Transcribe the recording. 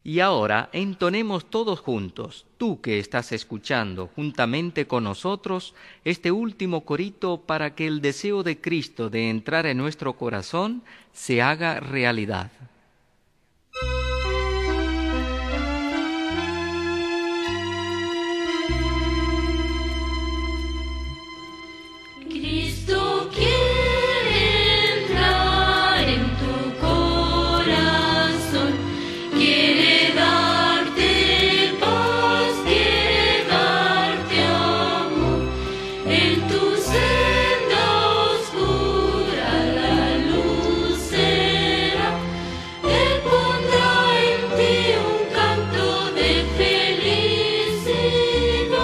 Y ahora entonemos todos juntos, tú que estás escuchando juntamente con nosotros, este último corito para que el deseo de Cristo de entrar en nuestro corazón se haga realidad. Cristo quiere entrar en tu corazón, quiere darte paz, quiere darte amor. En tu senda oscura la luz será, Él pondrá en ti un canto de felicidad.